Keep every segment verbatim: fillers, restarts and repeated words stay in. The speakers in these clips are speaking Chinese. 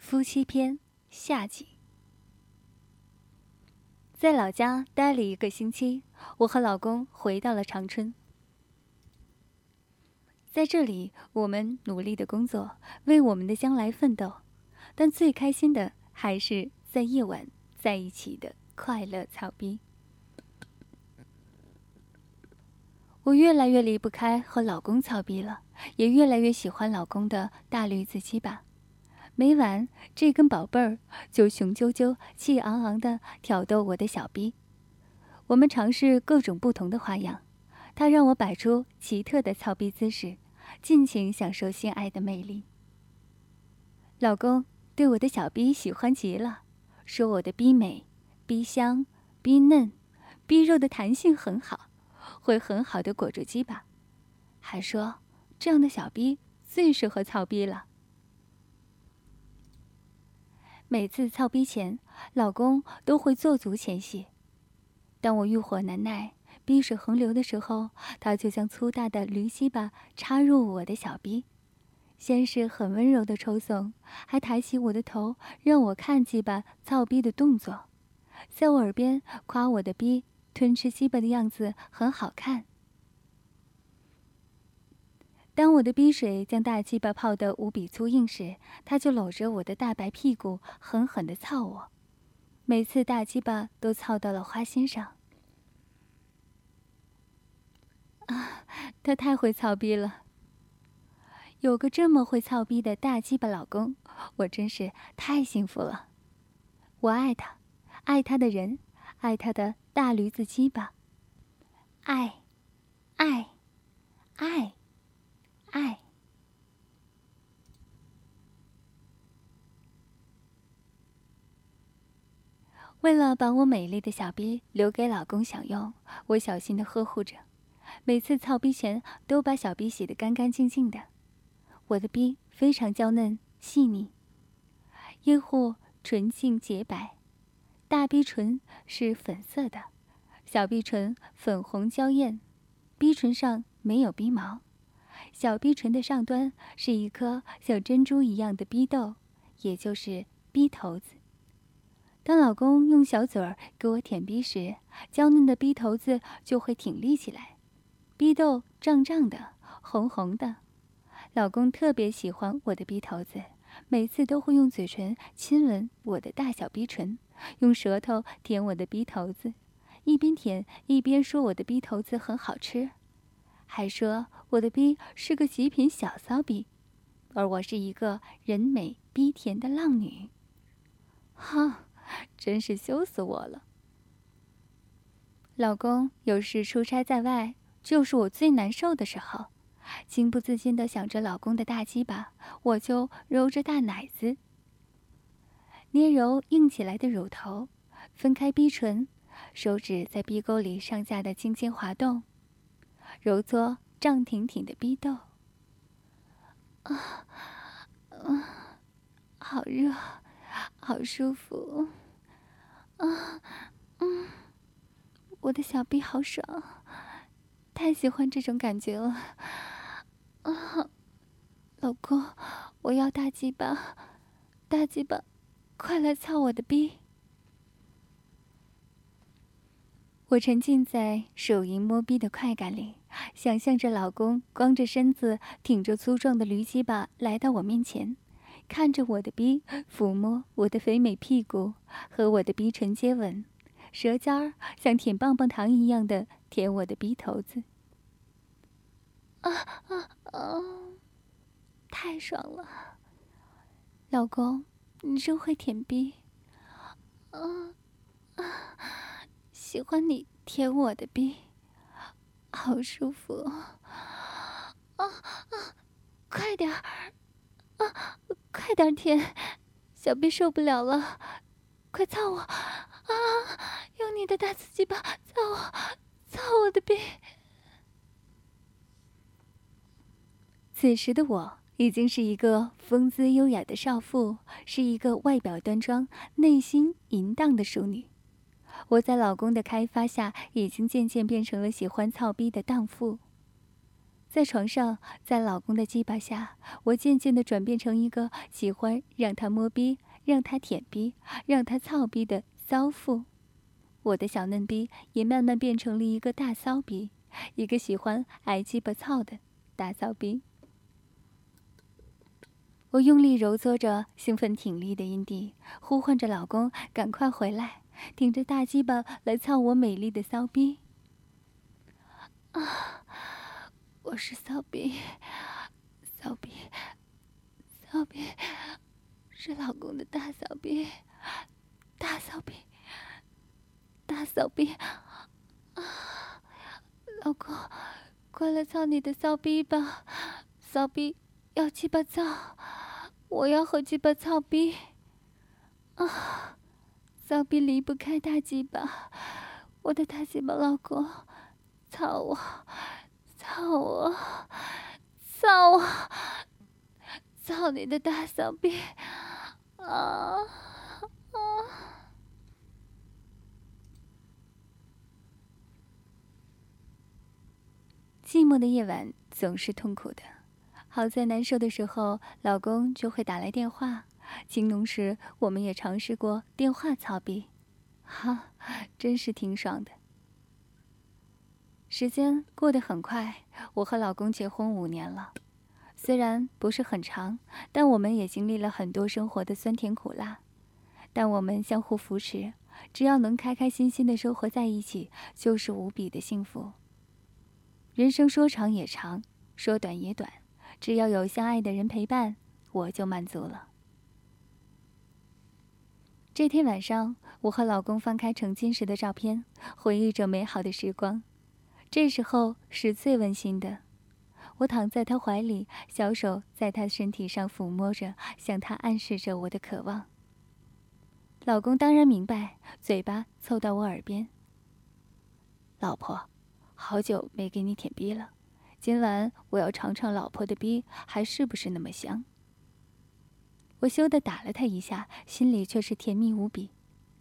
夫妻篇下集。在老家待了一个星期，我和老公回到了长春。在这里，我们努力的工作，为我们的将来奋斗，但最开心的还是在夜晚在一起的快乐操逼。我越来越离不开和老公操逼了，也越来越喜欢老公的大驴子鸡巴。每晚这根宝贝儿就雄赳赳、气昂昂地挑逗我的小逼。我们尝试各种不同的花样，他让我摆出奇特的操逼姿势，尽情享受性爱的魅力。老公对我的小逼喜欢极了，说我的逼美、逼香、逼嫩，逼肉的弹性很好，会很好的裹住鸡巴，还说这样的小逼最适合操逼了。每次操逼前，老公都会做足前戏。当我欲火难耐、逼水横流的时候，他就将粗大的驴鸡巴插入我的小逼，先是很温柔的抽送，还抬起我的头让我看鸡巴操逼的动作，在我耳边夸我的逼吞吃鸡巴的样子很好看。当我的逼水将大鸡巴泡得无比粗硬时，他就搂着我的大白屁股狠狠地操我，每次大鸡巴都操到了花心上。啊，他太会操逼了！有个这么会操逼的大鸡巴老公，我真是太幸福了。我爱他，爱他的人，爱他的大驴子鸡巴，爱，爱，爱。爱。为了把我美丽的小逼留给老公享用，我小心地呵护着，每次操逼前都把小逼洗得干干净净的。我的逼非常娇嫩细腻，阴户纯净洁白，大逼唇是粉色的，小逼唇粉红娇艳，逼唇上没有逼毛。小逼唇的上端是一颗像珍珠一样的逼豆，也就是逼头子。当老公用小嘴儿给我舔逼时，娇嫩的逼头子就会挺立起来，逼豆胀胀的、红红的。老公特别喜欢我的逼头子，每次都会用嘴唇亲吻我的大小逼唇，用舌头舔我的逼头子，一边舔一边说我的逼头子很好吃。还说我的逼是个极品小骚逼，而我是一个人美逼甜的浪女。哈，真是羞死我了。老公有时出差在外，就是我最难受的时候，情不自禁地想着老公的大鸡巴，我就揉着大奶子，捏揉硬起来的乳头，分开逼唇，手指在逼沟里上下的轻轻滑动，揉搓胀挺挺的逼豆。啊，啊，好热，好舒服。啊，嗯，我的小逼好爽，太喜欢这种感觉了。啊，老公，我要大鸡巴，大鸡巴，快来操我的逼！我沉浸在手淫摸逼的快感里，想象着老公光着身子挺着粗壮的驴鸡巴来到我面前，看着我的逼，抚摸我的肥美屁股，和我的逼唇接吻，舌尖儿像舔棒棒糖一样的舔我的逼头子。啊啊啊！太爽了，老公，你真会舔逼。啊啊！喜欢你舔我的逼，好舒服。啊啊！快点儿！啊，快点舔，小逼受不了了，快操我！啊，用你的大刺激吧，操我，操我的逼！此时的我已经是一个风姿优雅的少妇，是一个外表端庄、内心淫荡的淑女。我在老公的开发下，已经渐渐变成了喜欢操逼的荡妇。 在床上，在老公的鸡巴下，我渐渐地转变成一个喜欢让他摸逼、让他舔逼、让他操逼的骚妇。我的小嫩逼也慢慢变成了一个大骚逼，一个喜欢挨鸡巴操的大骚逼。我用力揉搓着兴奋挺立的阴蒂，呼唤着老公赶快回来，挺着大鸡巴来操我美丽的骚逼。啊！我是骚逼，骚逼，骚逼，是老公的大骚逼，大骚逼，大骚逼！啊！老公，快来操你的骚逼吧！骚逼要鸡巴操，我要和鸡巴操逼！啊！骚逼离不开大鸡巴，我的大鸡巴老公，操我！操我！操我！操你的大骚逼！啊啊！寂寞的夜晚总是痛苦的，好在难受的时候，老公就会打来电话。情浓时，我们也尝试过电话操逼，哈，真是挺爽的。时间过得很快，我和老公结婚五年了，虽然不是很长，但我们也经历了很多生活的酸甜苦辣。但我们相互扶持，只要能开开心心的生活在一起，就是无比的幸福。人生说长也长，说短也短，只要有相爱的人陪伴，我就满足了。这天晚上，我和老公翻开成亲时的照片，回忆着美好的时光。这时候是最温馨的，我躺在他怀里，小手在他身体上抚摸着，向他暗示着我的渴望。老公当然明白，嘴巴凑到我耳边：“老婆，好久没给你舔逼了，今晚我要尝尝老婆的逼还是不是那么香。”我羞得打了他一下，心里却是甜蜜无比。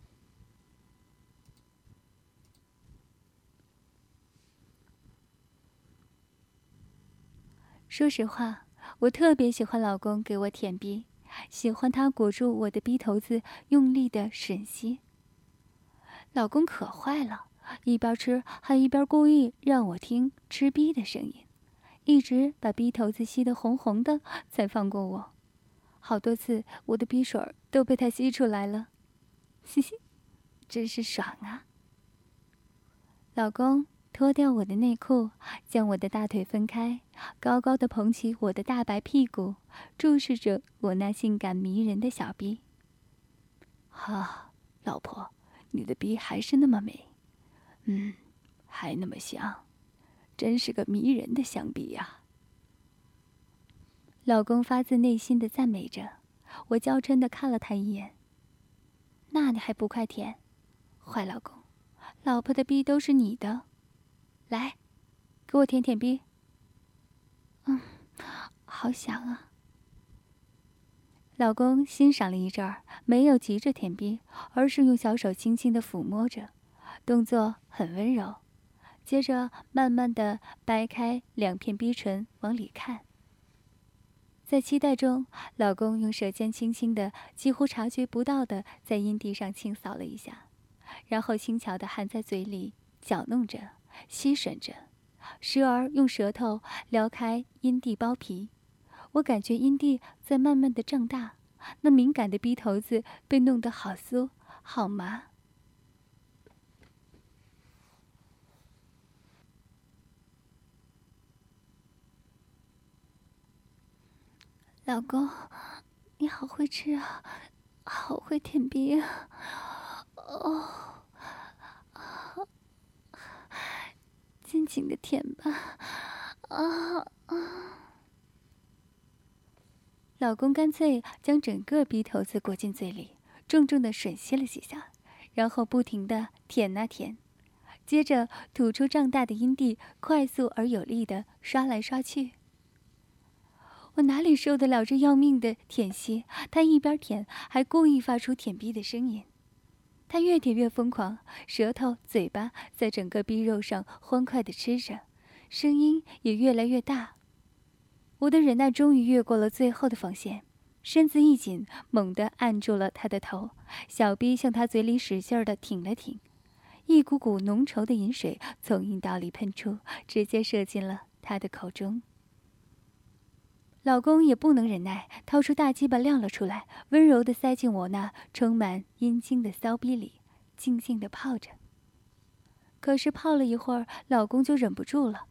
说实话，我特别喜欢老公给我舔逼，喜欢他裹住我的逼头子，用力的吮吸。老公可坏了，一边吃还一边故意让我听吃逼的声音，一直把逼头子吸得红红的，才放过我。好多次我的逼水都被他吸出来了，嘻嘻，真是爽啊！老公脱掉我的内裤，将我的大腿分开，高高的捧起我的大白屁股，注视着我那性感迷人的小逼。啊，老婆，你的逼还是那么美，嗯，还那么香，真是个迷人的香逼呀！老公发自内心的赞美着，我娇嗔的看了他一眼。那你还不快舔？坏老公，老婆的逼都是你的，来，给我舔舔逼。嗯，好想啊。老公欣赏了一阵儿，没有急着舔逼，而是用小手轻轻的抚摸着，动作很温柔，接着慢慢的掰开两片逼唇往里看。在期待中，老公用舌尖轻轻的、几乎察觉不到的在阴蒂上轻扫了一下，然后轻巧地含在嘴里，搅弄着、吸吮着，时而用舌头撩开阴蒂包皮。我感觉阴蒂在慢慢的胀大，那敏感的逼头子被弄得好酥、好麻。老公，你好会吃啊，好会舔逼啊！哦，尽情的舔吧，啊啊！老公干脆将整个逼头子裹进嘴里，重重的吮吸了几下，然后不停的舔啊舔，接着吐出胀大的阴蒂，快速而有力的刷来刷去。我哪里受得了这要命的舔吸？他一边舔，还故意发出舔逼的声音。他越舔越疯狂，舌头、嘴巴在整个逼肉上欢快地吃着， 声音也越来越大。我的忍耐终于越过了最后的防线，身子一紧，猛地按住了他的头，小臂向他嘴里使劲地挺了挺，一股股浓稠的饮水从阴道里喷出，直接射进了他的口中。老公也不能忍耐，掏出大鸡巴亮了出来，温柔地塞进我那充满阴茎的骚逼里，静静地泡着。可是泡了一会儿，老公就忍不住了：“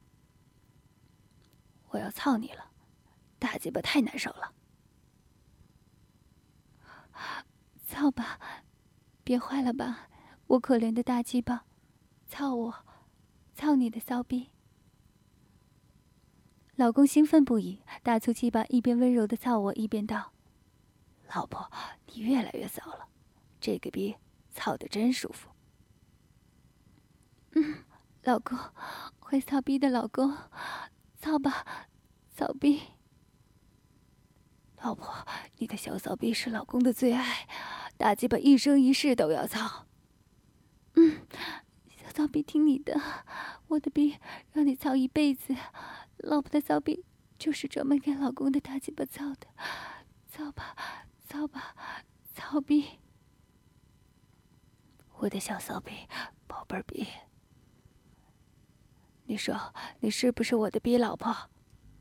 我要操你了，大鸡巴太难受了。”“操吧，别坏了吧，我可怜的大鸡巴，操我，操你的骚逼。”老公兴奋不已，大粗鸡巴一边温柔地操我，一边道：“老婆，你越来越骚了，这个逼操得真舒服。”“嗯，老公，会操逼的老公，操吧，操逼。”“老婆，你的小骚逼是老公的最爱，大鸡巴一生一世都要操。”“嗯，小骚逼听你的，我的逼让你操一辈子。老婆的骚逼就是专门给老公的大鸡巴操的，操吧，操吧，操逼。”“我的小骚逼，宝贝儿逼，你说你是不是我的逼老婆？”“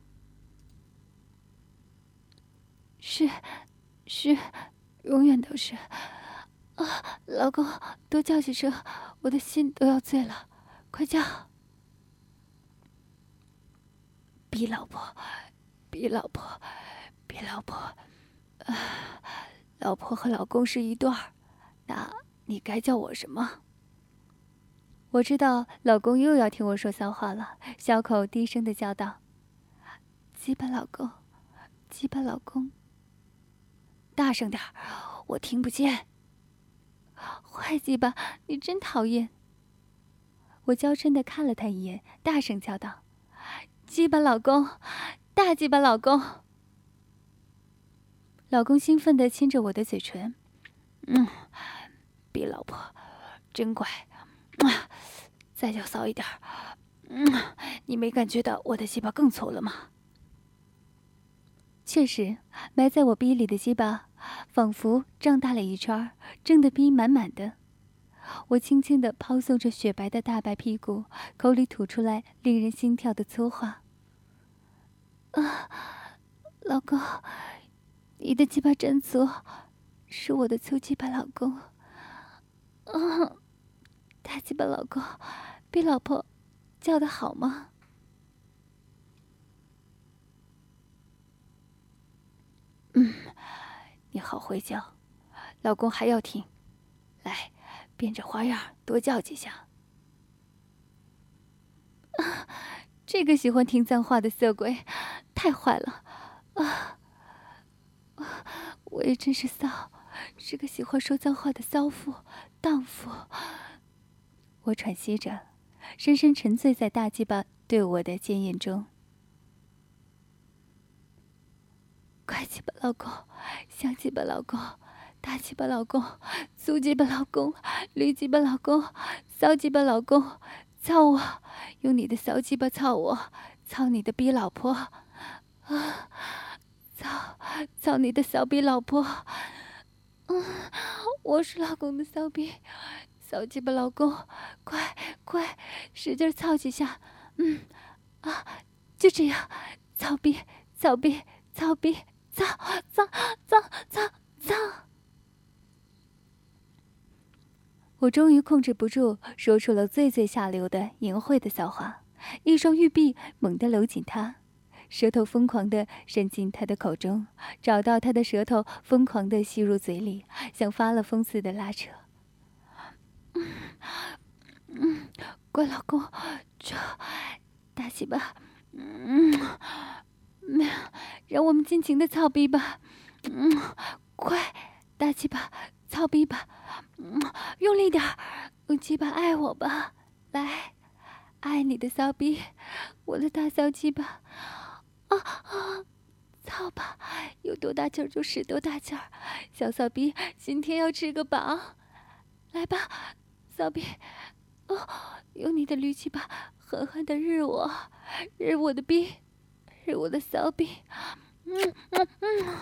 是，是，永远都是。啊，老公，多叫几声，我的心都要醉了，快叫！”“逼老婆，逼老婆，逼老婆，啊，老婆和老公是一对儿，那你该叫我什么？”我知道老公又要听我说骚话了，小口低声的叫道：“鸡巴老公，鸡巴老公。”“大声点儿，我听不见。”“坏鸡巴，你真讨厌。”我娇嗔的看了他一眼，大声叫道：“鸡巴老公，大鸡巴老公！”老公兴奋地亲着我的嘴唇，“嗯，逼老婆，真乖，啊，再叫骚一点，嗯，你没感觉到我的鸡巴更粗了吗？”确实，埋在我逼里的鸡巴仿佛胀大了一圈，胀得逼满满的。我轻轻地抛送着雪白的大白屁股，口里吐出来令人心跳的粗话：“啊，老公，你的鸡巴真粗，是我的粗鸡巴老公。啊，大鸡巴老公，比老婆叫得好吗？”“嗯，你好会叫，老公还要听，来，变着花样多叫几下。”“啊，这个喜欢听脏话的色鬼，太坏了！啊，我也真是骚，是个喜欢说脏话的骚妇、荡妇。”我喘息着，深深沉醉在大鸡巴对我的奸淫中。快鸡巴老公，香鸡巴老公，大鸡巴老公，粗鸡巴老公，驴鸡巴老公，骚鸡巴老公，操我！用你的骚鸡巴操我，操你的逼老婆！啊，操，操你的骚逼老婆！嗯，我是老公的骚逼，骚鸡巴老公，快快，使劲操几下！嗯，啊，就这样，操逼，操逼，操逼！操操操操操！我终于控制不住，说出了最最下流的淫秽的骚话，一双玉臂猛地搂紧他，舌头疯狂地伸进他的口中，找到他的舌头，疯狂地吸入嘴里，像发了疯似的拉扯。嗯嗯，乖老公，这大鸡巴，嗯。让我们尽情的操逼吧，嗯，快，大鸡巴，操逼吧，嗯，用力点儿，用鸡巴爱我吧，来，爱你的骚逼，我的大骚鸡巴，啊啊，操吧，有多大劲儿就使多大劲儿，小骚逼今天要吃个饱，来吧，骚逼，哦，用你的驴鸡巴狠狠地日我，日我的逼，日我的骚逼。嗯嗯嗯。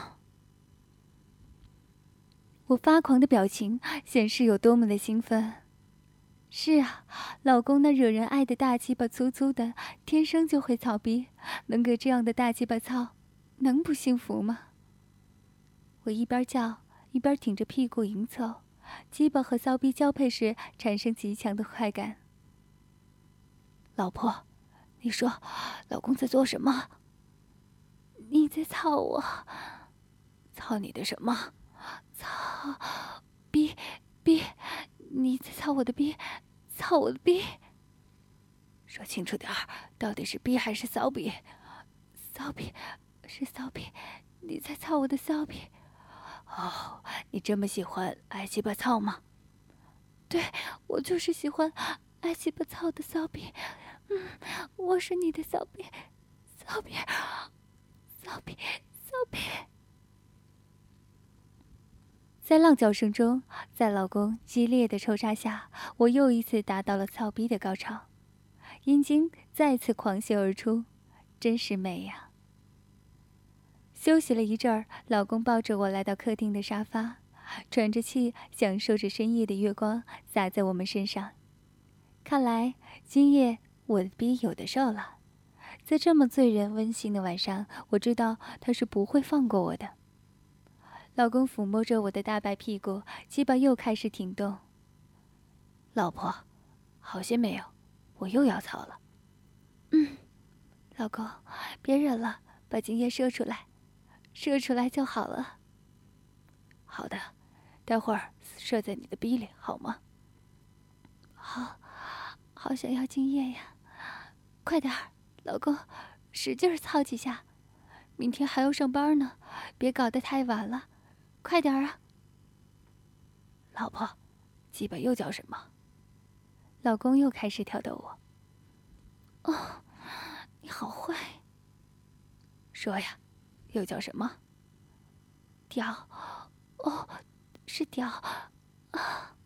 我发狂的表情显示有多么的兴奋。是啊，老公那惹人爱的大鸡巴粗粗的，天生就会操逼，能给这样的大鸡巴操，能不幸福吗？我一边叫一边挺着屁股迎凑，鸡巴和骚逼交配时产生极强的快感。老婆，你说，老公在做什么？你在操我。操你的什么？操逼逼，你在操我的逼，操我的逼。说清楚点儿，到底是逼还是骚逼？骚逼，是骚逼，你在操我的骚逼。哦，你这么喜欢挨鸡巴操吗？对，我就是喜欢挨鸡巴操的骚逼。嗯，我是你的骚逼，骚逼，骚逼，骚逼。在浪叫声中，在老公激烈的抽插下，我又一次达到了操逼的高潮，阴茎再次狂泻而出，真是美呀！休息了一阵儿，老公抱着我来到客厅的沙发，喘着气，享受着深夜的月光洒在我们身上。看来今夜我的逼有的受了。在这么醉人温馨的晚上，我知道他是不会放过我的。老公抚摸着我的大白屁股，鸡巴又开始挺动。老婆，好些没有？我又要操了。嗯，老公，别忍了，把精液射出来，射出来就好了。好的，待会儿射在你的逼里，好吗？好，好想要精液呀！快点儿，老公，使劲操几下。明天还要上班呢，别搞得太晚了。快点啊！老婆，鸡巴又叫什么？老公又开始挑逗我。哦，你好坏。说呀，又叫什么？屌。哦，是屌啊！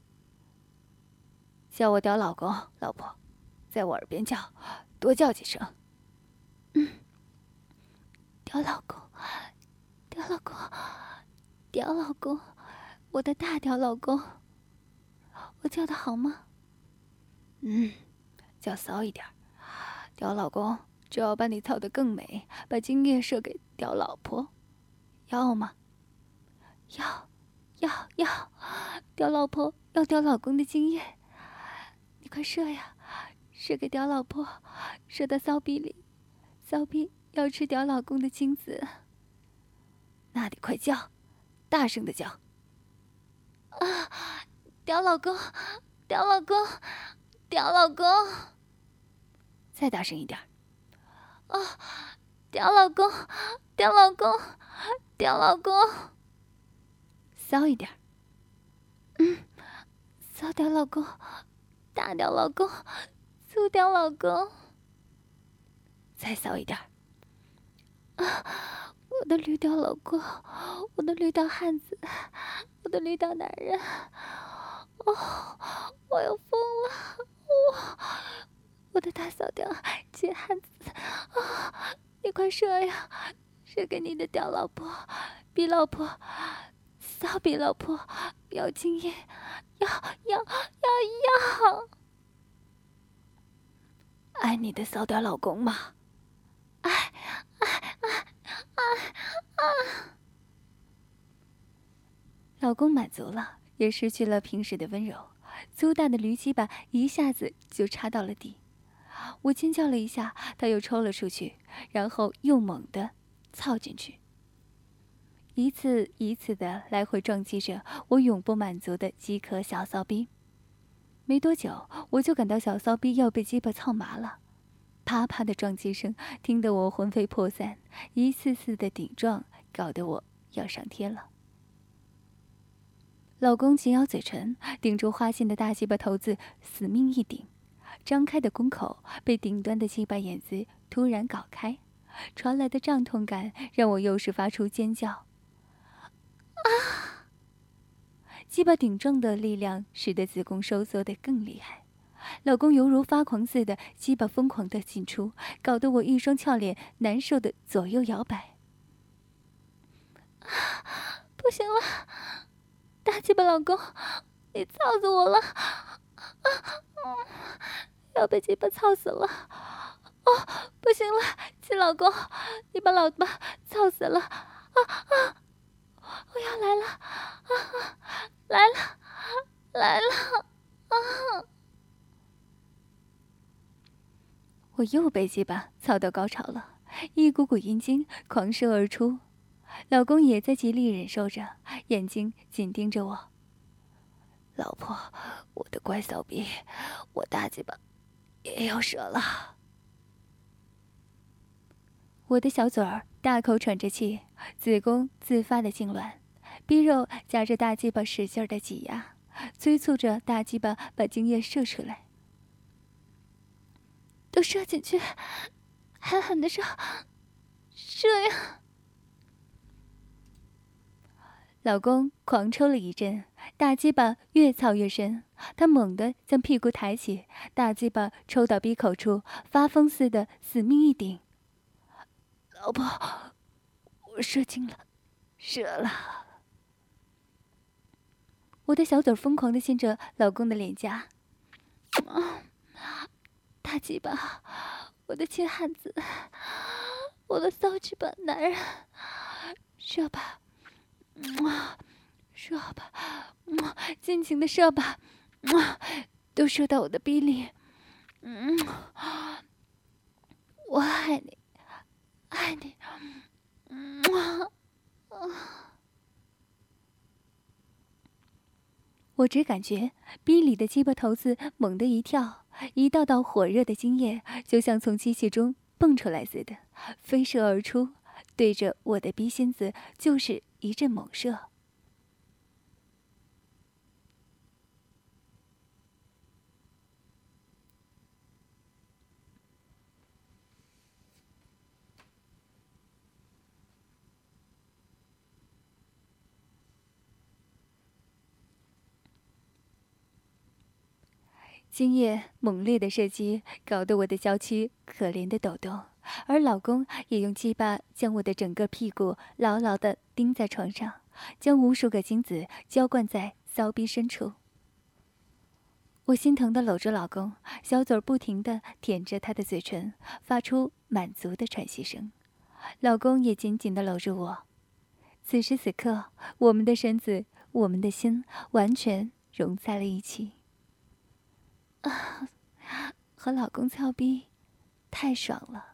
叫我屌老公，老婆，在我耳边叫，多叫几声。嗯，屌老公，屌老公。屌老公，我的大屌老公，我叫的好吗？嗯，叫骚一点。屌老公就要把你操得更美，把精液射给屌老婆，要吗？要，要，要！屌老婆要屌老公的精液，你快射呀，射给屌老婆，射到骚逼里，骚逼要吃屌老公的精子。那得快叫！大声的叫！啊！屌老公，屌老公，屌老公！再大声一点！啊！屌老公，屌老公，屌老公！骚一点！嗯，骚屌老公，大屌老公，粗屌老公！再骚一点！啊！我的绿屌老公，我的绿屌汉子，我的绿屌男人，哦，我要疯了！我，我的大骚屌杰汉子，啊，你快射呀，射给你的屌老婆，逼老婆，骚逼老婆，要精液，要要要要！爱你的骚屌老公吗？爱爱爱！啊啊！老公满足了，也失去了平时的温柔，粗大的驴鸡巴一下子就插到了底。我尖叫了一下，他又抽了出去，然后又猛地操进去，一次一次的来回撞击着我永不满足的饥渴小骚逼。没多久，我就感到小骚逼要被鸡巴操麻了。啪啪的撞击声听得我魂飞魄散，一次次的顶撞搞得我要上天了。老公紧咬嘴唇，顶住花心的大鸡巴头子死命一顶，张开的宫口被顶端的鸡巴眼子突然搞开，传来的胀痛感让我又是发出尖叫。啊！鸡巴顶撞的力量使得子宫收缩得更厉害， 老公犹如发狂似的，鸡巴疯狂的进出，搞得我一双俏脸难受的左右摇摆。不行了，大鸡巴老公，你操死我了！啊，要被鸡巴操死了！哦，不行了，亲老公，你把老爸操死了！啊啊！我要来了！啊，来了，来了！啊！我又被鸡巴操到高潮了，一股股阴茎狂射而出，老公也在极力忍受着，眼睛紧盯着我。老婆，我的乖骚逼，我大鸡巴也要折了。我的小嘴儿大口喘着气，子宫自发的痉挛，逼肉夹着大鸡巴使劲的挤压，催促着大鸡巴把精液射出来。都射进去，狠狠的射，射呀！老公狂抽了一阵，大鸡巴越操越深，他猛地将屁股抬起，大鸡巴抽到鼻口处，发疯似的死命一顶。老婆，我射精了，射了！我的小嘴疯狂地亲着老公的脸颊。啊，大鸡巴，我的亲汉子，我的骚鸡巴男人，射吧，射吧，尽情的射吧，都射到我的逼里。嗯，我爱你，爱你。嗯啊，我只感觉逼里的鸡巴头子猛地一跳，一道道火热的精液就像从机器中蹦出来似的，飞射而出，对着我的逼心子就是一阵猛射。精液猛烈的射击，搞得我的娇躯可怜的抖动，而老公也用鸡巴将我的整个屁股牢牢地钉在床上，将无数个精子浇灌在骚逼深处。我心疼地搂着老公，小嘴不停地舔着他的嘴唇，发出满足的喘息声。老公也紧紧地搂着我。此时此刻，我们的身子，我们的心，完全融在了一起。啊，和老公操逼，太爽了。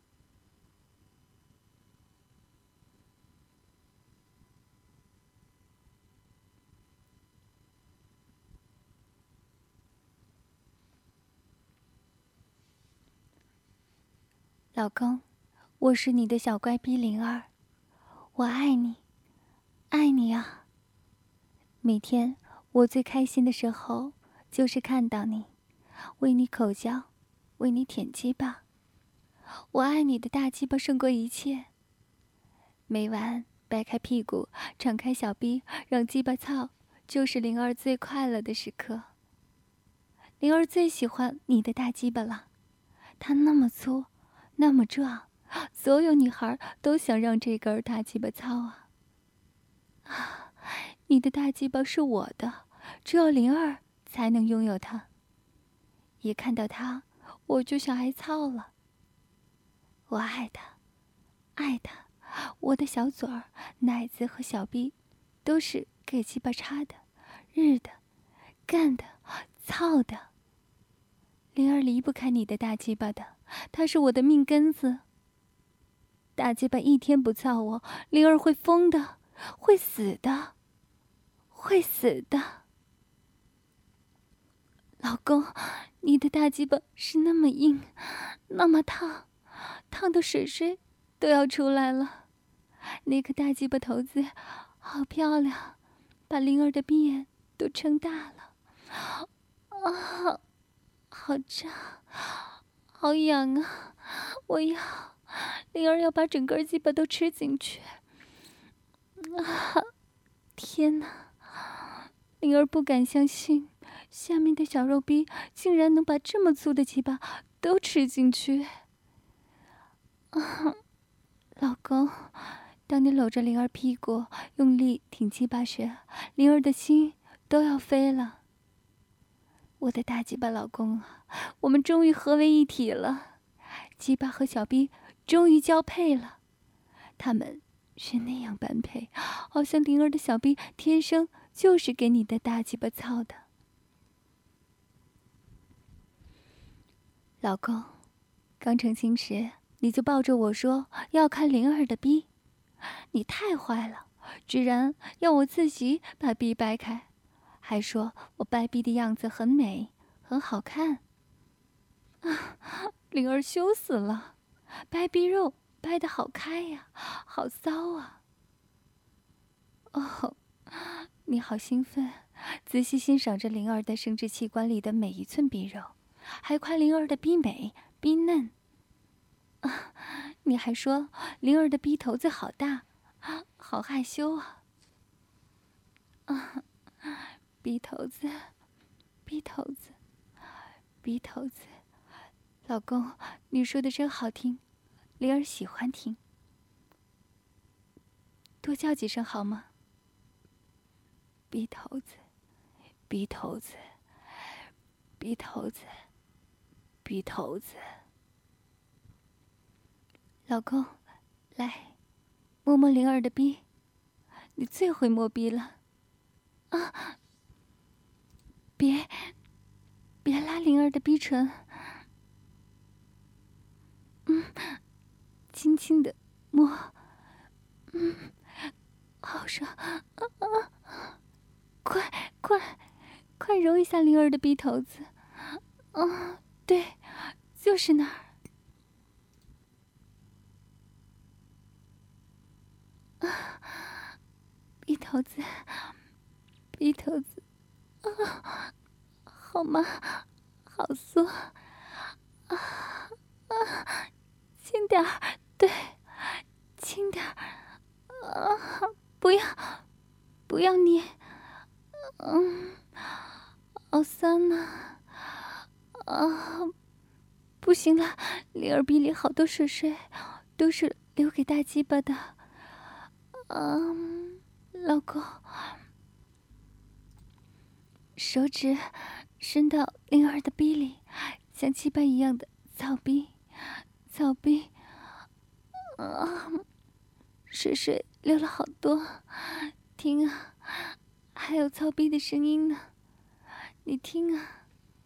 老公，我是你的小乖逼灵儿，我爱你，爱你啊！每天我最开心的时候，就是看到你，为你口交，为你舔鸡巴。我爱你的大鸡巴胜过一切。每晚掰开屁股，敞开小逼，让鸡巴操，就是灵儿最快乐的时刻。灵儿最喜欢你的大鸡巴了，它那么粗，那么壮，所有女孩都想让这根大鸡巴操啊！啊，你的大鸡巴是我的，只有灵儿才能拥有它。一看到它，我就想挨操了。我爱它，爱它，我的小嘴儿、奶子和小逼，都是给鸡巴插的、日的、干的、操的。灵儿离不开你的大鸡巴的，它是我的命根子。大鸡巴一天不操我，灵儿会疯的，会死的，会死的。老公，你的大鸡巴是那么硬，那么烫，烫的水水都要出来了。那颗大鸡巴头子好漂亮，把灵儿的鼻眼都撑大了。啊，好胀，好痒啊！我要，灵儿要把整根鸡巴都吃进去。啊，天哪！灵儿不敢相信， 下面的小肉逼竟然能把这么粗的鸡巴都吃进去。啊，老公，当你搂着灵儿屁股用力挺鸡巴时，灵儿的心都要飞了。我的大鸡巴老公啊，我们终于合为一体了，鸡巴和小逼终于交配了，他们是那样般配，好像灵儿的小逼天生就是给你的大鸡巴操的。老公，刚成亲时你就抱着我说要看灵儿的逼，你太坏了，居然要我自己把逼掰开，还说我掰逼的样子很美很好看。啊，灵儿羞死了，掰逼肉掰得好开呀，好骚啊。哦，你好兴奋，仔细欣赏着灵儿的生殖器官里的每一寸逼肉，还夸灵儿的逼美逼嫩。啊，你还说灵儿的逼头子好大，好害羞啊。啊，逼头子，逼头子，逼头子，老公，你说的真好听，灵儿喜欢听，多叫几声好吗？逼头子，逼头子，逼头子，逼头子。老公，来，摸摸灵儿的逼，你最会摸逼了。啊！别，别拉灵儿的逼唇。嗯，轻轻的摸，嗯，好爽！啊啊！快快快揉一下灵儿的逼头子。啊，对，就是那儿。啊，逼头子，逼头子，啊，好吗？好酥，啊啊，轻点儿，对，轻点儿，啊，不要，不要捏，嗯，好酸呐，啊，不行了，灵儿逼里好多水水，都是留给大鸡巴的。嗯，老公，手指伸到灵儿的逼里，像鸡巴一样的草逼，草逼，啊，水水流了好多，听啊，还有操逼的声音呢，你听啊。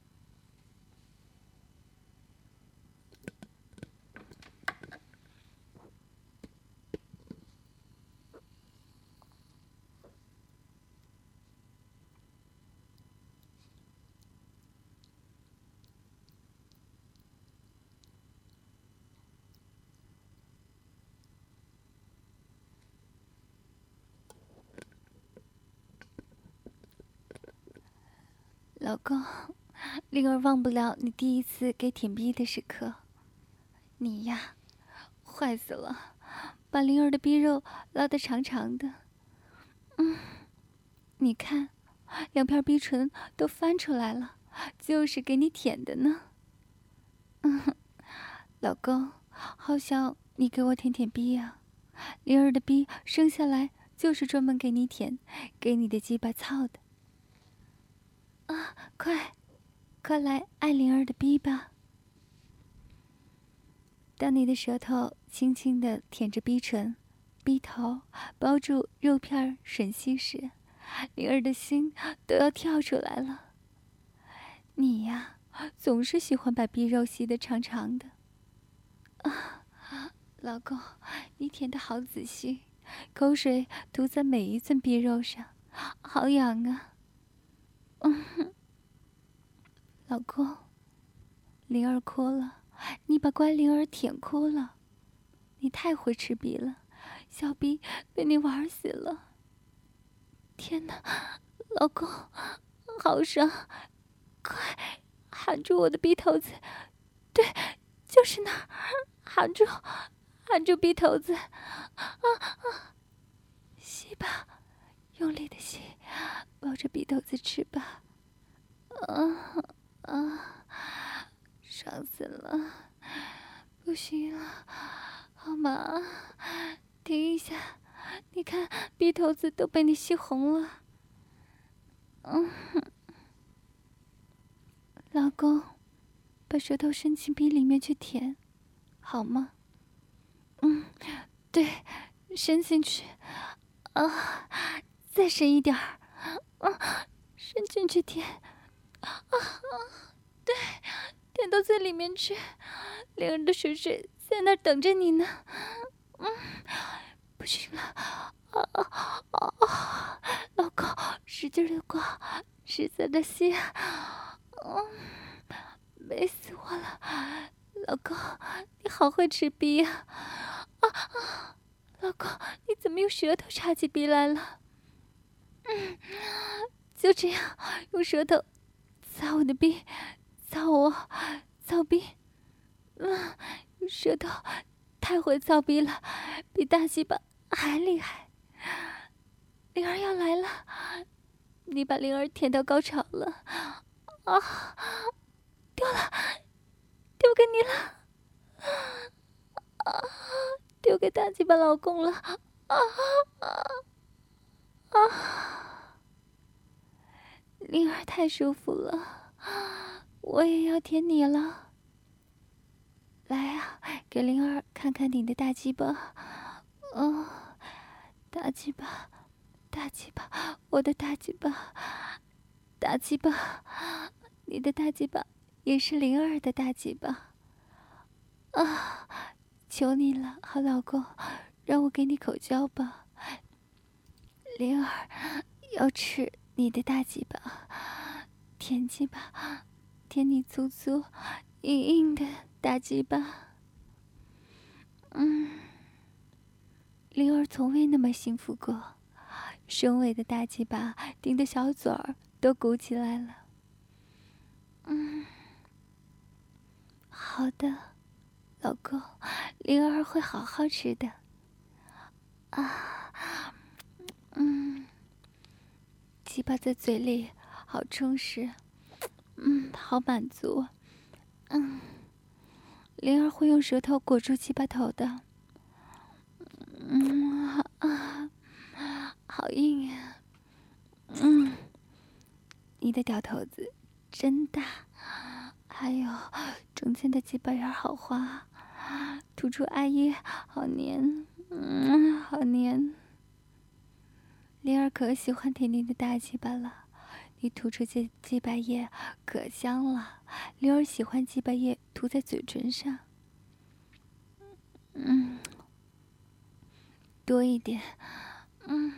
老公，灵儿忘不了你第一次给舔逼的时刻。你呀，坏死了，把灵儿的逼肉拉得长长的。嗯，你看，两片逼唇都翻出来了，就是给你舔的呢。嗯，老公，好想你给我舔舔逼呀。灵儿的逼生下来就是专门给你舔，给你的鸡巴操的。啊，快，快来爱灵儿的逼吧！当你的舌头轻轻地舔着逼唇、逼头，包住肉片吮吸时，灵儿的心都要跳出来了。你呀，总是喜欢把逼肉吸得长长的。啊，老公，你舔得好仔细，口水涂在每一寸逼肉上，好痒啊！嗯，老公，灵儿哭了，你把乖灵儿舔哭了。你太会吃逼了，小逼被你玩死了。天哪，老公，好爽！快含住我的逼头子，对，就是那儿，含住，含住逼头子，啊啊！吸吧，用力的吸，抱着逼头子吃吧。 啊啊，爽死了，不行了，好麻，停一下，你看鼻头子都被你吸红了。嗯，老公，把舌头伸进鼻里面去舔，好吗？嗯，对，伸进去，啊，再深一点儿，啊，伸进去舔，啊啊，对，舔到嘴里面去，灵儿的水水在那儿等着你呢。嗯，不行了，啊啊啊！老公，使劲的刮，使劲的吸，嗯，美死我了，老公，你好会吃逼呀！啊啊！老公，你怎么用舌头插起鼻来了？嗯，就这样，用舌头擦我的鼻，擦我，操逼。嗯，舌头太会操逼了，比大鸡巴还厉害。灵儿要来了，你把灵儿舔到高潮了，啊，丢了，丢给你了，啊，丢给大鸡巴老公了，啊啊啊！灵儿太舒服了，我也要舔你了。来啊，给灵儿看看你的大鸡巴，哦，大鸡巴，大鸡巴，我的大鸡巴，大鸡巴，你的大鸡巴也是灵儿的大鸡巴啊！求你了，好老公，让我给你口交吧。灵儿要吃你的大鸡巴，舔鸡巴，舔你粗粗硬硬的大鸡巴。嗯，灵儿从未那么幸福过，雄伟的大鸡巴顶得小嘴儿都鼓起来了。嗯，好的，老公，灵儿会好好吃的。啊，嗯，鸡巴在嘴里好充实，嗯，好满足。嗯，灵儿会用舌头裹住鸡巴头的。嗯啊，好硬呀！嗯，你的屌头子真大，还有中间的鸡巴眼好滑，吐出爱液好黏，嗯，好黏。灵儿可喜欢舔你的大鸡巴了，你吐出这鸡巴液可香了。灵儿喜欢鸡巴液涂在嘴唇上，嗯，多一点，嗯。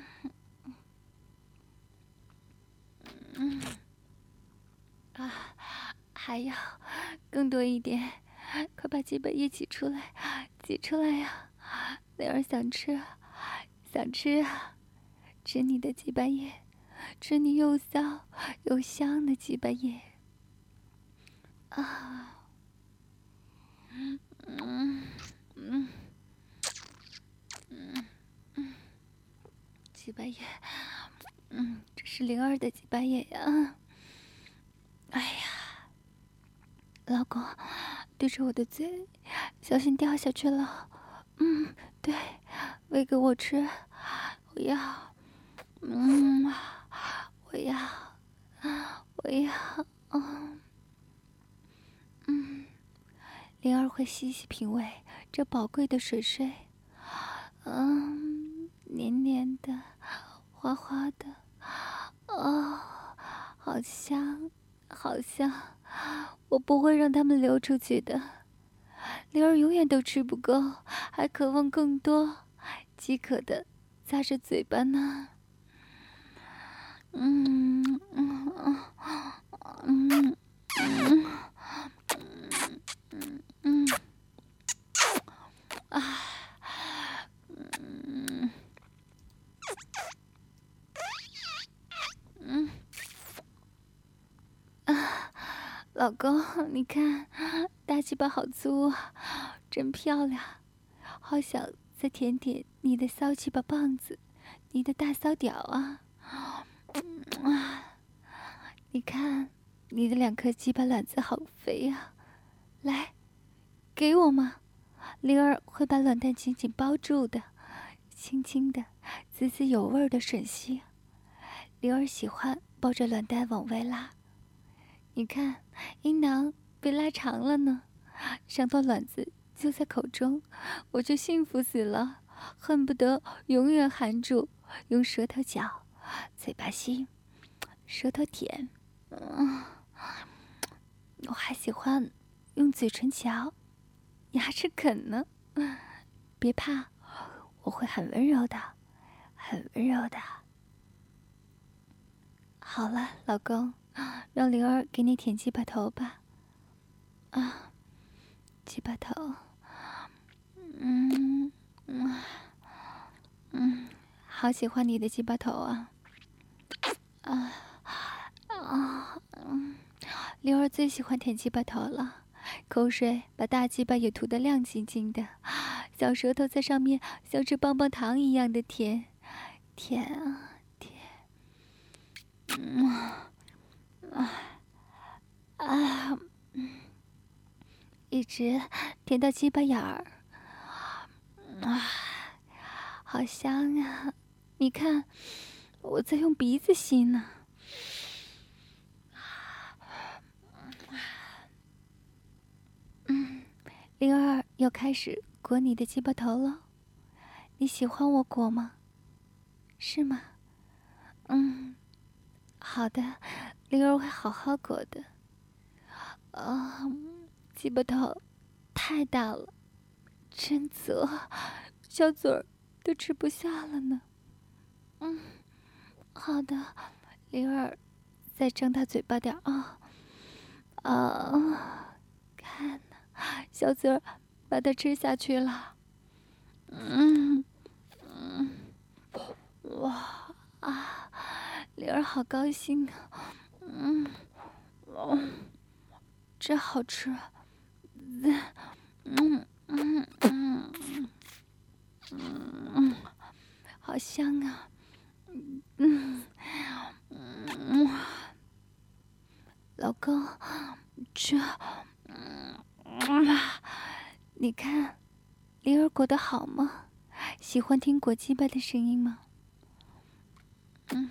嗯，啊，还要更多一点，快把鸡巴液挤出来，挤出来呀！灵儿想吃，想吃啊！吃你的鸡巴液，吃你又骚又香的鸡巴液啊！嗯嗯嗯嗯嗯，鸡巴液，嗯，这是灵儿的鸡巴液呀！哎呀，老公，对着我的嘴，小心掉下去了。嗯，对，喂给我吃，我要，嗯，我要，我要，嗯嗯，灵儿会细细品味这宝贵的水水，嗯，黏黏的，滑滑的，哦，好香，好香，我不会让他们流出去的。灵儿永远都吃不够，还渴望更多，饥渴的咂着嘴巴呢。嗯嗯嗯嗯嗯嗯嗯啊嗯嗯啊，老公，你看大鸡巴好粗啊，真漂亮，好想再舔舔你的骚鸡巴棒子，你的大骚屌啊！啊，你看， 你的两颗鸡巴卵子好肥啊！来，给我嘛。灵儿会把卵蛋紧紧包住的，轻轻的、滋滋有味儿的吮吸。灵儿喜欢抱着卵蛋往外拉，你看，阴囊被拉长了呢，伤到卵子就在口中，我就幸福死了，恨不得永远含住，用舌头嚼，嘴巴吸，舌头舔，嗯，我还喜欢用嘴唇嚼，牙齿啃呢。别怕，我会很温柔的，很温柔的。好了，老公，让灵儿给你舔鸡巴头吧。啊，鸡巴头，嗯嗯嗯，好喜欢你的鸡巴头啊！啊啊嗯，灵儿最喜欢舔鸡巴头了，口水把大鸡巴也涂得亮晶晶的，小舌头在上面像是棒棒糖一样的甜，甜啊甜，嗯啊啊，一直甜到鸡巴眼儿，啊，好香啊！你看，我在用鼻子吸呢。嗯，灵儿要开始裹你的鸡巴头了，你喜欢我裹吗？是吗？嗯，好的，灵儿会好好裹的。啊，鸡巴头太大了，真泽，小嘴儿都吃不下了呢。嗯，好的，灵儿，再张大嘴巴点啊！啊，看呐，小嘴儿把它吃下去了。嗯嗯，哇啊，灵儿好高兴啊！嗯，哦，真好吃。嗯嗯嗯嗯嗯，好香啊！嗯嗯，老公，这，嗯你看，灵儿裹得好吗？喜欢听裹鸡巴的声音吗？嗯，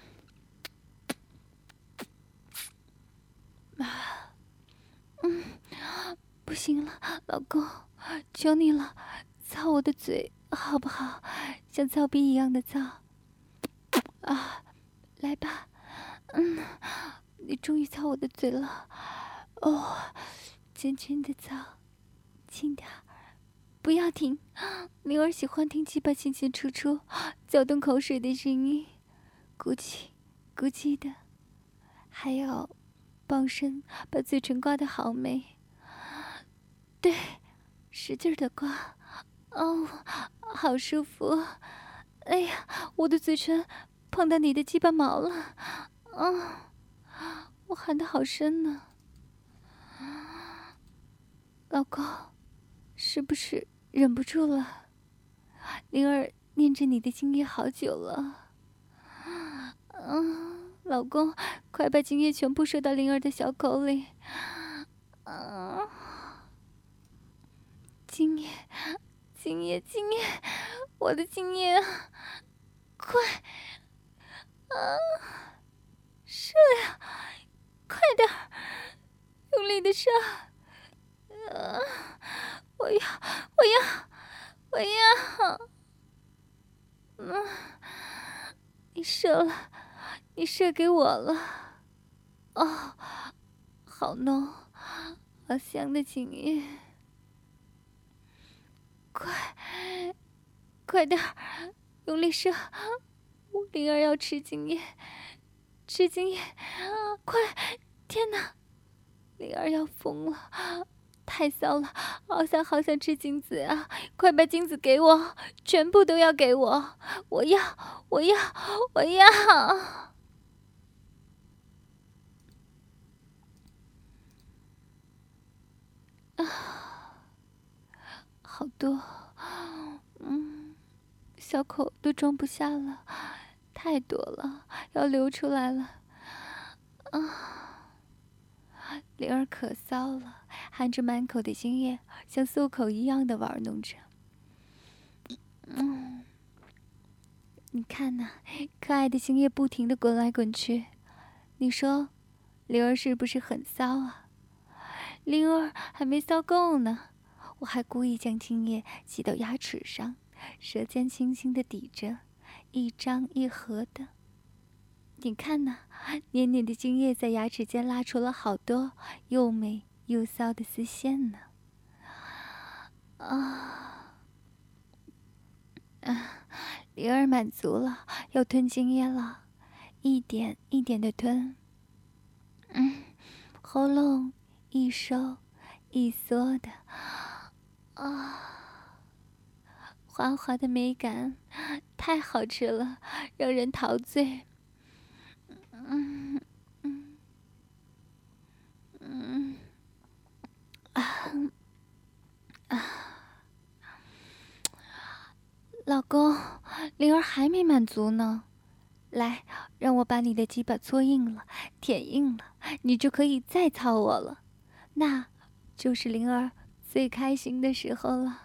啊，嗯，不行了，老公，求你了，操我的嘴好不好？像操逼一样的操。啊，来吧，嗯，你终于操我的嘴了，哦，轻轻的操，轻点儿，不要停。灵儿喜欢听鸡巴进进出出、搅动口水的声音，咕叽咕叽的，还有棒身把嘴唇刮得好美。对，使劲的刮，哦，好舒服。哎呀，我的嘴唇碰到你的鸡巴毛了，啊，我喊得好深呢。老公，是不是忍不住了？灵儿念着你的精液好久了。嗯，老公，快把精液全部射到灵儿的小口里。啊，精液，精液，精液，我的精液啊！快，啊，射呀，快点儿，用力的射！啊，我要，我要，我要！嗯，你射了，你射给我了。哦，好浓，好香的精液！快，快点儿，用力射！灵儿要吃精液，吃精液！快，天哪，灵儿要疯了！太骚了，好想好想吃精子啊！快把精子给我，全部都要给我！我要，我要，我要！啊，好多，嗯，小口都装不下了，太多了，要流出来了。啊， 灵儿可骚了，含着满口的精液，像漱口一样的玩弄着。嗯，你看呐、啊，可爱的精液不停地滚来滚去，你说，灵儿是不是很骚啊？灵儿还没骚够呢，我还故意将精液挤到牙齿上，舌尖轻轻地抵着，一张一合的。你看呐、啊，黏黏的精液在牙齿间拉出了好多又美又骚的丝线呢。啊啊！灵儿满足了，要吞精液了，一点一点的吞。嗯，喉咙一收一缩的，啊，滑滑的美感太好吃了，让人陶醉。嗯嗯嗯啊啊！老公，灵儿还没满足呢，来，让我把你的鸡巴搓硬了，舔硬了，你就可以再操我了，那就是灵儿最开心的时候了。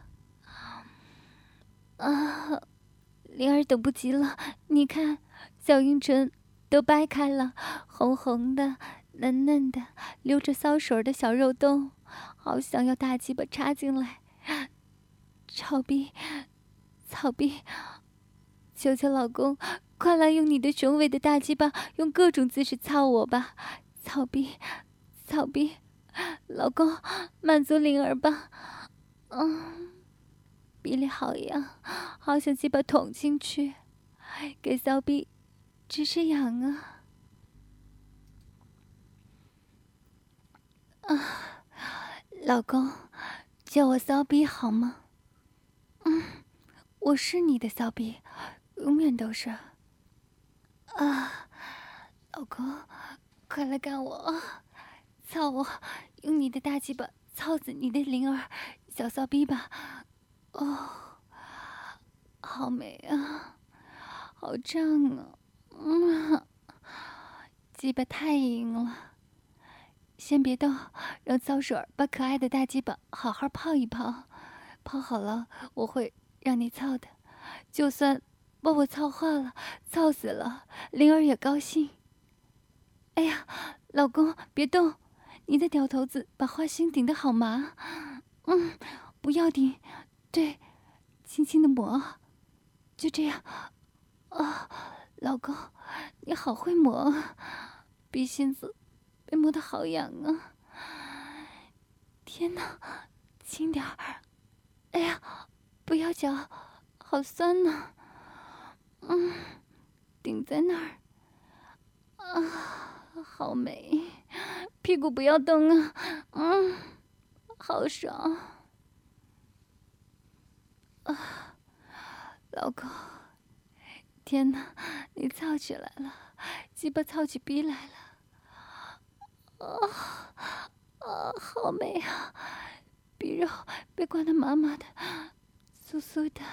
啊，灵儿等不及了，你看，小阴唇都掰开了，红红的、嫩嫩的，流着骚水的小肉洞，好想要大鸡巴插进来，操逼，操逼！求求老公，快来用你的雄伟的大鸡巴，用各种姿势操我吧！操逼，操逼！老公，满足灵儿吧！嗯，逼里好痒，好想鸡巴捅进去，给骚逼止止痒啊！啊，老公，叫我骚逼好吗？嗯，我是你的骚逼。永远都是啊，老公，快来干我，操我，用你的大鸡巴操死你的灵儿，小骚逼吧！哦，好美啊，好胀啊，嗯，鸡巴太硬了，先别动，让骚水儿把可爱的大鸡巴好好泡一泡，泡好了我会让你操的，就算把我操化了，操死了，灵儿也高兴。哎呀，老公别动，你的屌头子把花心顶得好麻。嗯，不要顶，对，轻轻的磨，就这样。啊，老公，你好会磨，鼻心子被磨得好痒啊！天哪，轻点儿！哎呀，不要搅，好酸呐！嗯，顶在那儿。啊，好美！屁股不要动啊！嗯，好爽！啊，老公，天哪，你操起来了，鸡巴操起逼来了！啊啊，好美啊！逼肉被灌得麻麻的，酥酥的。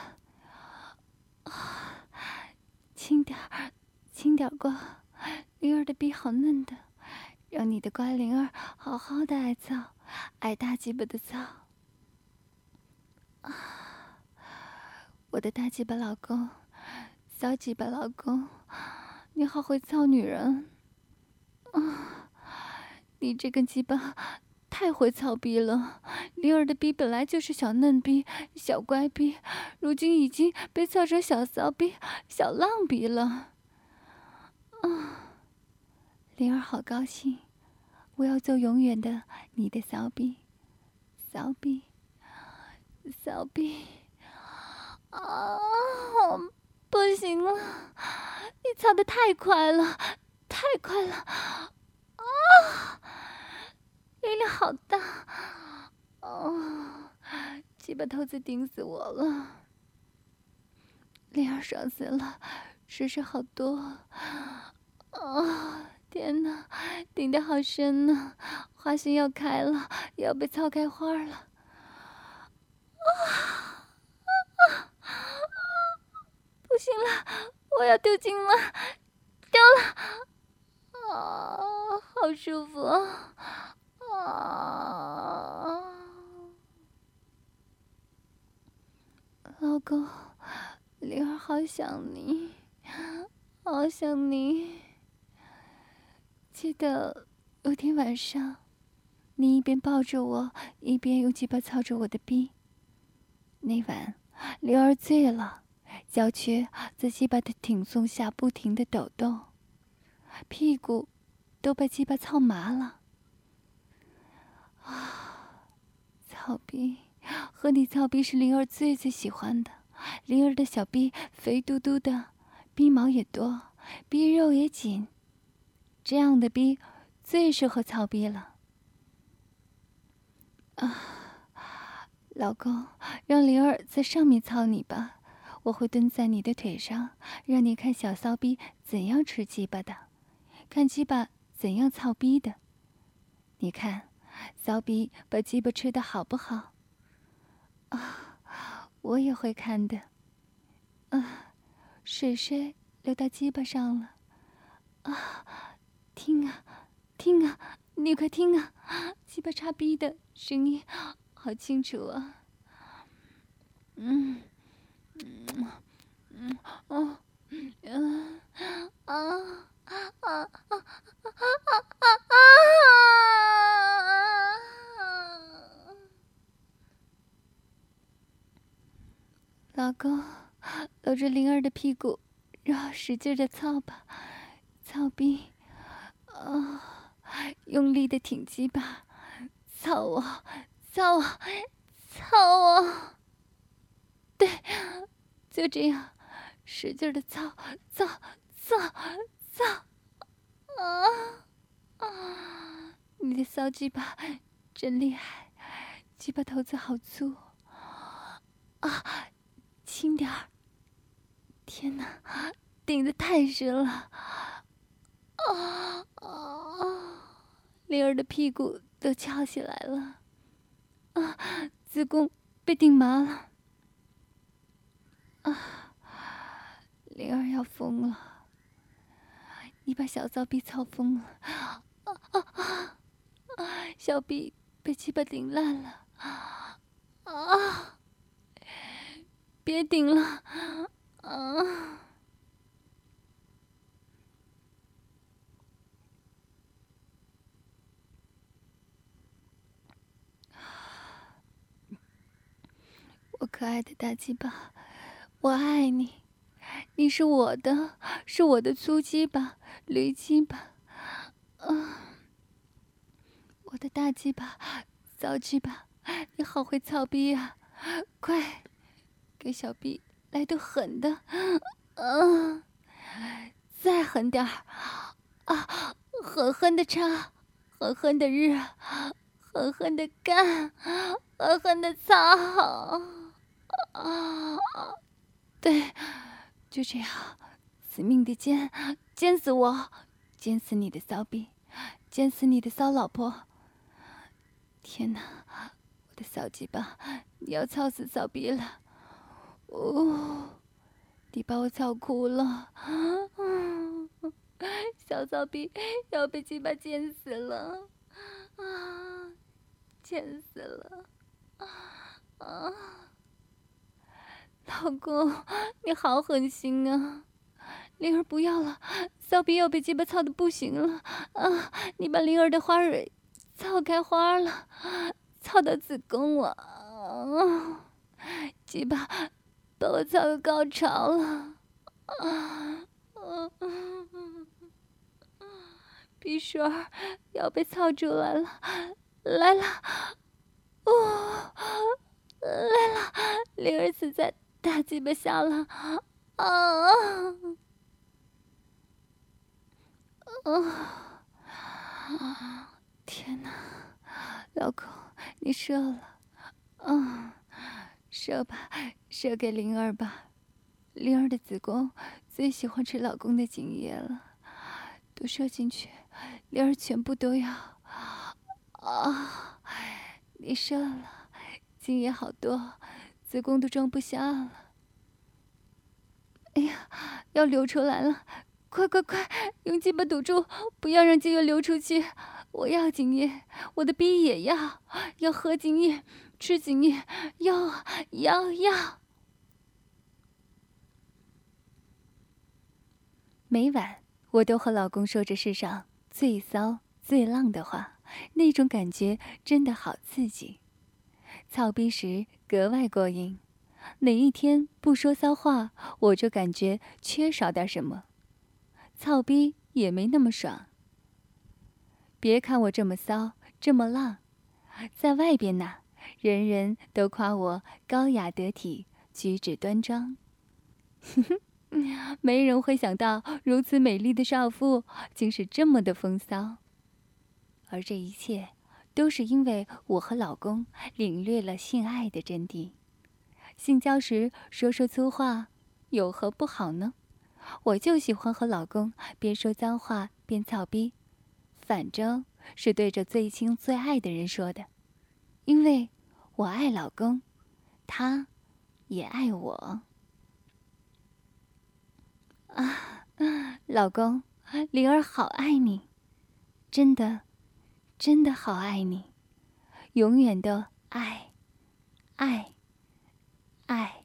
啊，轻点儿，轻点儿刮，灵儿的逼好嫩的，让你的瓜灵儿好好的爱操，爱大鸡巴的操。啊，我的大鸡巴老公，小鸡巴老公，你好会操女人。啊，你这根鸡巴太会操逼了！灵儿的逼本来就是小嫩逼、小乖逼，如今已经被操成小骚逼、小浪逼了。啊，灵儿好高兴，我要做永远的你的骚逼，骚逼，骚逼！啊，不行了，你操得太快了，太快了！啊！力量好大，哦，鸡巴头子顶死我了，灵儿爽死了，水水好多，啊，天哪，顶得好深呢，花心要开了，也要被操开花了，啊啊啊！不行了，我要丢精了，丢了，啊，好舒服啊！ 老公，灵儿好想你，好想你。记得有天晚上，你一边抱着我，一边用鸡巴操着我的逼。那晚，灵儿醉了，娇躯在鸡巴的挺送下不停地抖动，屁股都被鸡巴操麻了。啊，操逼！和你操逼是灵儿最最喜欢的。灵儿的小逼肥嘟嘟的，逼毛也多，逼肉也紧，这样的逼最适合操逼了。啊，老公，让灵儿在上面操你吧，我会蹲在你的腿上，让你看小骚逼怎样吃鸡巴的，看鸡巴怎样操逼的。你看，骚逼把鸡巴吃的好不好？啊，我也会看的。啊，水水流到鸡巴上了。啊，听啊，听啊，你快听啊，鸡巴插逼的声音好清楚啊。嗯嗯嗯哦嗯啊啊啊啊啊啊！老公，搂着灵儿的屁股，让我使劲的操吧，操逼，啊，用力的挺鸡巴，操我，操我，操我，对，就这样，使劲的操，操，操，操，啊啊！你的骚鸡巴真厉害，鸡巴头子好粗，啊！轻点儿！天哪，顶得太深了！啊啊！灵儿的屁股都翘起来了，啊，子宫被顶麻了，啊，灵儿要疯了！你把小骚逼操疯了！啊啊啊！小逼被鸡巴顶烂了！啊！别顶了！啊！我可爱的大鸡巴，我爱你，你是我的，是我的粗鸡巴、驴鸡巴，啊！我的大鸡巴、骚鸡巴，你好会操逼呀！快，给小逼来个狠的，啊！再狠点儿，啊！狠狠的插，狠狠的日，狠狠的干，狠狠的操！啊，对，就这样，死命的奸，奸死我，奸死你的骚逼，奸死你的骚老婆！天哪，我的骚鸡巴，你要操死骚逼了！哦，你把我操哭了，小骚逼要被鸡巴奸死了，啊，奸死了，啊！老公，你好狠心啊！灵儿不要了，骚逼要被鸡巴操的不行了啊！你把灵儿的花蕊操开花了，操到子宫了，啊！鸡巴把我操个高潮了，啊！鼻水儿要被操出来了，来了，哦，来了，灵儿死在大鸡巴下了，啊！啊！天哪，老公，你射了，啊，射吧，射给灵儿吧，灵儿的子宫最喜欢吃老公的精液了，都射进去，灵儿全部都要。啊，你射了，精液好多，子宫都装不下了。哎呀，要流出来了！快快快，用鸡巴堵住，不要让精液流出去！我要精液，我的逼也要，要喝精液，吃精液，要要要！ 每晚我都和老公说着世上最骚最浪的话，那种感觉真的好刺激。操逼时格外过瘾，哪一天不说骚话，我就感觉缺少点什么。操逼也没那么爽。别看我这么骚，这么浪，在外边呢，人人都夸我高雅得体，举止端庄。没人会想到，如此美丽的少妇竟是这么的风骚。而这一切，都是因为我和老公领略了性爱的真谛。性交时说说粗话，有何不好呢？我就喜欢和老公边说脏话边操逼，反正是对着最亲最爱的人说的，因为我爱老公，他也爱我。啊，老公，灵儿好爱你，真的，真的好爱你，永远的爱，爱，爱。